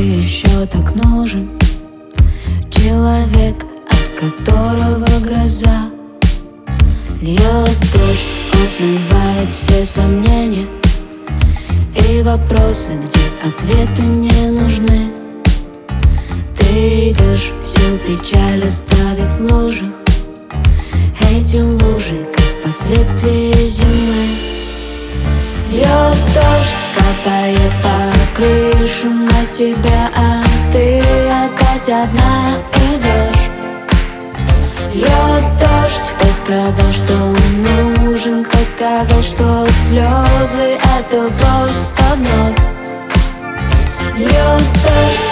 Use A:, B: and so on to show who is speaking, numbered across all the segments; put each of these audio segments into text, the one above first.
A: еще так нужен человек, от которого гроза. Льет дождь, он смывает все сомнения и вопросы, где ответы не нужны. Ты идешь, всю печаль оставив в лужах. Эти лужи, как последствия зимы. Льет дождь, капает по крышам на тебя, а ты опять одна идешь. Льет дождь, кто сказал, что он нужен, кто сказал, что слезы — это просто вновь. Льет дождь.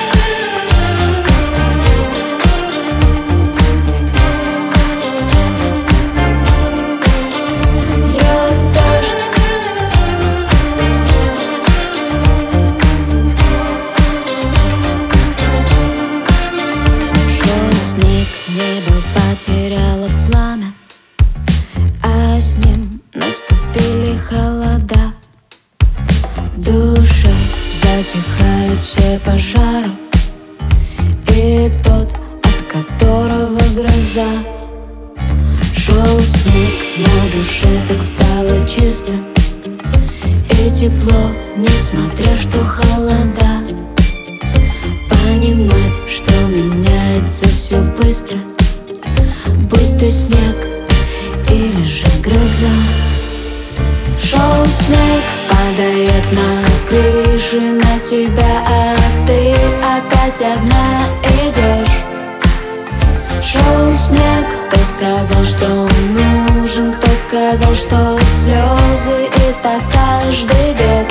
A: Небо потеряло пламя, а с ним наступили холода. В душе затихают все пожары, и тот, от которого гроза. Шел снег, на душе так стало чисто и тепло, несмотря что холода. Понимать, что меняется все быстро, будто снег или же гроза. Шел снег, падает на крыши на тебя, а ты опять одна идешь. Шел снег, кто сказал, что он нужен, кто сказал, что слезы — это каждый век.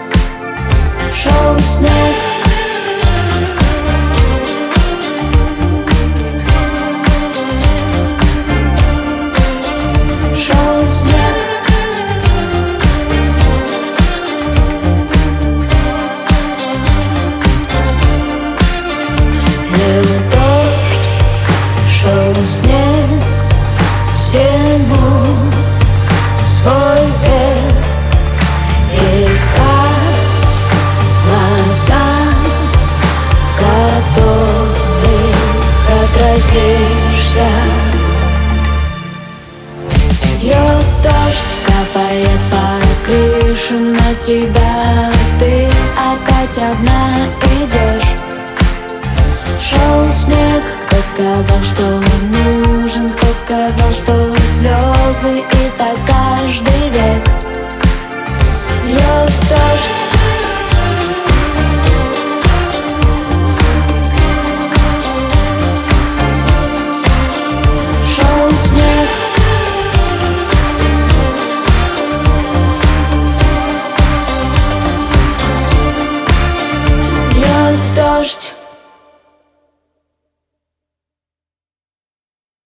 A: Шел снег. Снег всему свой век, искать глаза, в которых отразишься. Льет дождь, капает по крышам на тебя, ты опять одна идешь. Шел снег, кто сказал, что он нужен, кто сказал, что слезы — это каждый век. Льет дождь. Шел снег. Льет дождь.